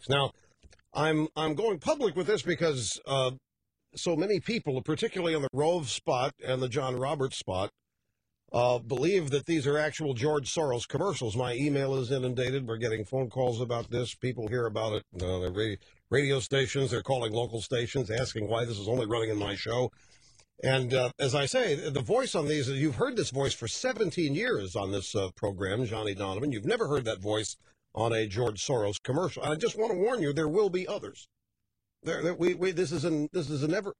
Now, I'm going public with this because so many people, particularly on the Rove spot and the John Roberts spot, believe that these are actual George Soros commercials. My email is inundated. We're getting phone calls about this. People hear about it. The radio stations, they're calling local stations, asking why this is only running in my show. And as I say, the voice on these, you've heard this voice for 17 years on this program, Johnny Donovan. You've never heard that voice on a George Soros commercial. I just want to warn you, there will be others. This is a never.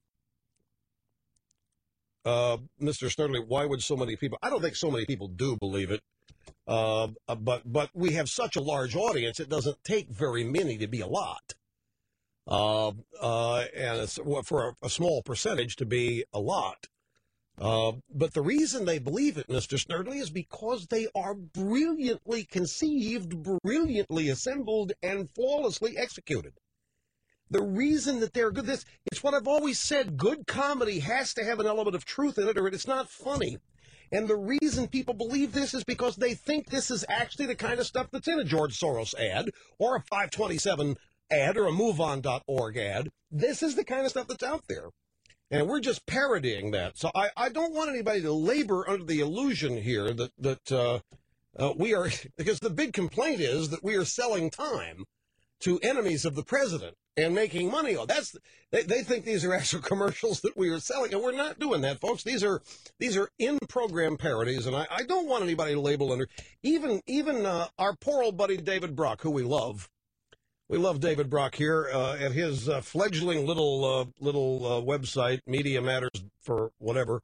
Mr. Snerdley, why would so many people? I don't think so many people do believe it. But we have such a large audience, it doesn't take very many to be a lot. And it's for a small percentage to be a lot. But the reason they believe it, Mr. Snerdley, is because they are brilliantly conceived, brilliantly assembled, and flawlessly executed. The reason that they're good, it's what I've always said, good comedy has to have an element of truth in it or it's not funny. And the reason people believe this is because they think this is actually the kind of stuff that's in a George Soros ad or a 527 ad or a MoveOn.org ad. This is the kind of stuff that's out there. And we're just parodying that. So I don't want anybody to labor under the illusion here that we are, because the big complaint is that we are selling time to enemies of the president and making money on. They think these are actual commercials that we are selling, and we're not doing that, folks. These are in-program parodies, and I don't want anybody to label under. Even our poor old buddy David Brock, who we love. We love David Brock here at his fledgling little website, Media Matters for whatever,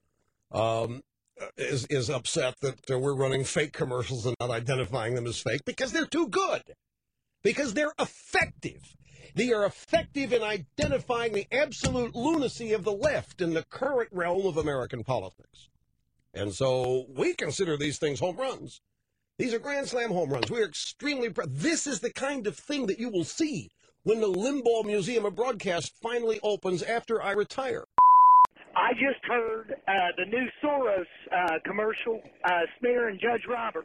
is upset that we're running fake commercials and not identifying them as fake because they're too good, because they're effective. They are effective in identifying the absolute lunacy of the left in the current realm of American politics. And so we consider these things home runs. These are Grand Slam home runs. We are extremely proud. This is the kind of thing that you will see when the Limbaugh Museum of Broadcast finally opens after I retire. I just heard the new Soros commercial smearing Judge Roberts.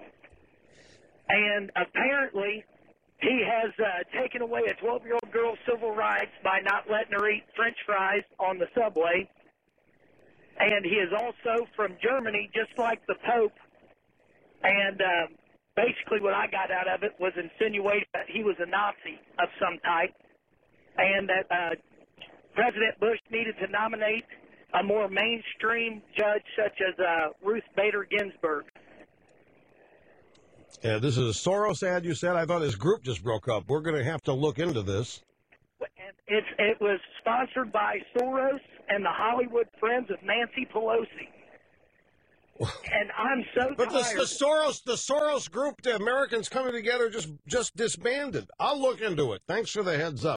And apparently he has taken away a 12-year-old girl's civil rights by not letting her eat French fries on the subway. And he is also from Germany, just like the Pope. And basically what I got out of it was insinuating that he was a Nazi of some type and that President Bush needed to nominate a more mainstream judge such as Ruth Bader Ginsburg. Yeah, this is a Soros ad, you said? I thought his group just broke up. We're going to have to look into this. And it was sponsored by Soros and the Hollywood Friends of Nancy Pelosi. And I'm so but tired. The Soros group, the Americans coming together, just disbanded. I'll look into it. Thanks for the heads up.